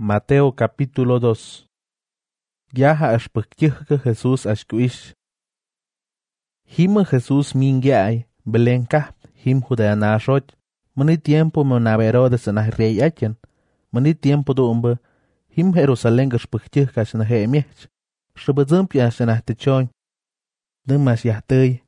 Mateo capítulo 2. Yaha ashpaktyhka Jesús ashkuish. Hima Jesús mingyay, Belén kahp, him Judea nashot, mani tiempo monaverodes en reyachan, mani tiempo doomba, him Jerusalén gashpaktyhka shanahemiech, shubazumpian shanahtichon, dumas yahtay.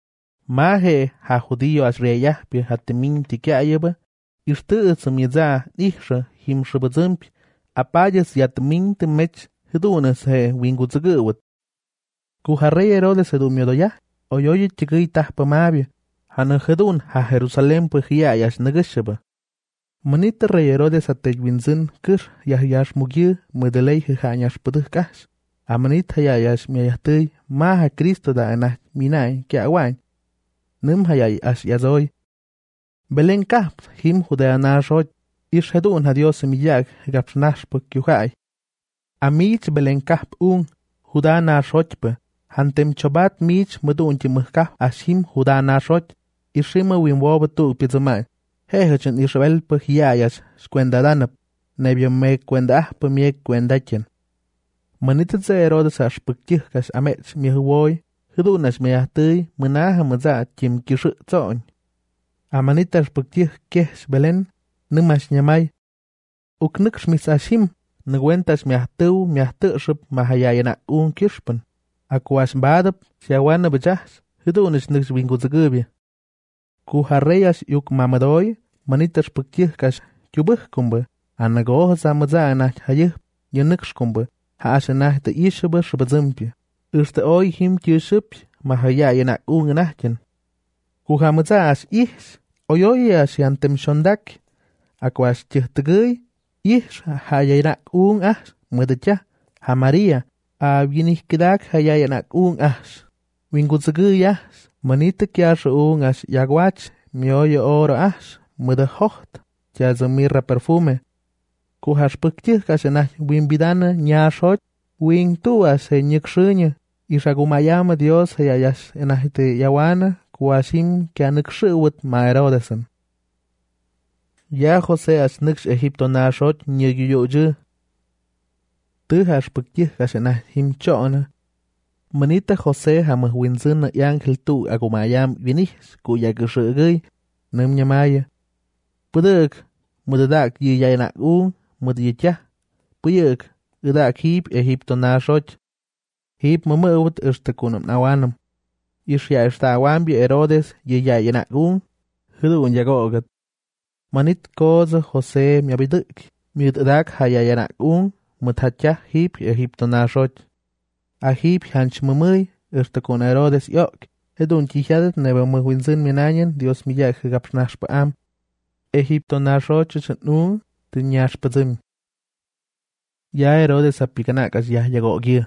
Mahe ha judío as reyahpi hatimin tikyayaba, ishtu'ts miza ihsha him shubazumpi, apayas yatmin temech hidunas he wingutzagawat. Kuharrey Herodes edumiodoya, oyoyi chigay tahpa mabia, hana hedun ha Jerusalén pujiyayas nagashaba. Manita rey Herodes atejwinzin kir yahyash mugye medelay hihanyash puduhkash. Amanit hayayash miayahtay maha Cristo da anah minay kiawain. Nim hayay ash yazoy. Belén kahp him Judea nashot, ish hedun ha Dios miyag gapshnash pukyuhay. Amich Belén kahp Judá nashotpa, hantem chobat mich medunti muhkah ashim Judá nashot, ishima winwoba tu pizamay. Hehachan Israel pahiyayas, squendadanap, nebia me quenda pa mie quendachen. Manitat za Herodes ashpaktyhkas amech mihuwoy, hidunas meahtay, menaha maza kim kishu tzoñ. Amanita ashpaktyh kesh Belén, numash nyamay. Uknuksh mis ashim, nagwentas miahtu miahtuship mahayayanak kishpan. Akuash badap, siawana bajahs, hidunas nix wingutzagubia. Kuharreyas yuk mamadoy, manitas paktyhkas kubuhkumba, anagoha samaza anach hayih, yanukshkumba, haashanach te ishaba shabazumpia. Usta oy him kyuship, mahayayanak anachjan. Kuhamaza as ihs, oyoyas yantem shondak, akuash chihtagay, ish hayayanak as, madacha, ha Maria, a vinihkidak hayayanak as. Wingutzaguyas, manita kiasha as yagwach, mioya oro as, muda hocht, jaza mirra perfume. Kuhash puktyhkas enach wimbidana nyashot, wing tuas he nykshunya, ishagumayama Dios hayayash enachite yawana, kuashim kianukshuwat maerodesan. Ya José as nix Egipto nashot nyegyuyoje. Tuhash puktyhkas enach him chona. Manita José hamahwinzin na ángel tu agumayam vinihs kuyagushugay, num nyamaya. Puduk, mudadak yiyayanak mudiycha. Puyuk, udak hip Egipto nashot. Hip mamawat ishtakunam nawanam. Ishya ishtawambi Herodes yiyayanak hidun yagogat. Manit koza José miabiduk, miudak hayayanak muthacha hip Egipto nashot. Ahip hanch mamay, ishtakun Herodes yok, hedun chihadet neba mahwinzin minayan, Dios miyag gapshnash paam. Egipto nashot chachan tinyash pazim. Ya Herodes apikanakas ya yagogia.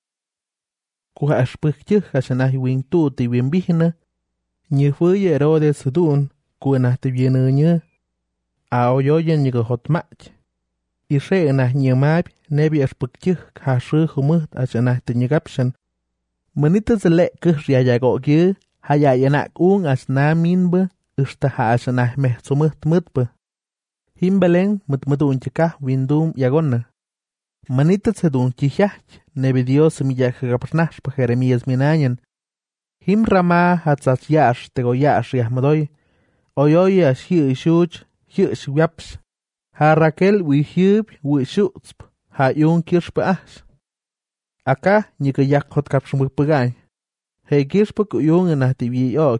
Kuha ashpuktyh hashanah wing tu ti wimbihna, nyefuye Herodes dun, kuenah ti vienunya. Aoyoyen nyigo hotmach. Ishe enah nyamab, nebi ashpuktyh hashu humut ashanah tinyagapshan. Manita zele kuh yagogia, hayayanak as naminba, ishtaha ashanah meh sumut mutba. Himbelen mutmudun chikah windum yagonna. Manita sedun chihyach, nebi Dios miyagapsnash pa Jeremías minayan. Him rama hatzas yash tegoyash yahmadoy. Oyoy as hiu shuch, hiu shwaps. Ha Raquel wihub wishutsp, ha yung kirshpa as. Aka nyikayak hot kapshmukpagay. He kirshpa kuyung enahtibi yok.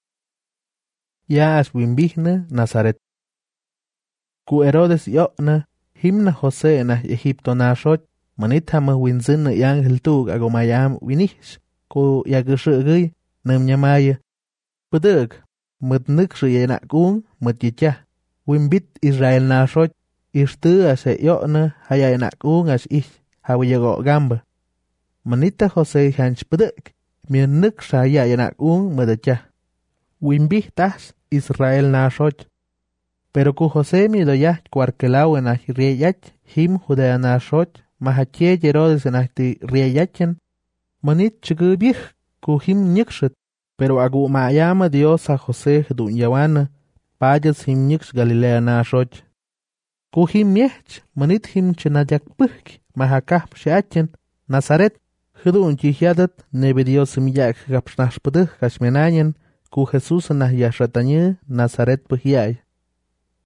Ya as wimbihna Nazaret. Ku Herodes yokna, himna José enah Egipto nashot, manita mahwinzin na ángel tug agomayam winish, ku yagushugay, nam nyamaya. Pudug, mudnukshi yenak mudyicha. Wimbit Israel nashot, ishtu ase yokna hayayanak as ish, hawayago gamba. Manita José hanch puduk, mianuk shayayanak madacha. Wimbit tas Israel nashot. Pero ku José midoyach cuarkelau enach rieyach, him Judea nashot, mahachie Herodes enachti rieyachen. Manit chigubich, ku him nyikshut, pero agu mayama Dios a José dun yawana. Payas him nyix Galilea nashot. Ku him miech, manit him chenayak puk, mahakap shachen, Nazaret, Hudun jihiadat, nebedios miyak gapsnash puduh kashmenayen, ku Jesus nah yashatanye, Nazaret puhiay.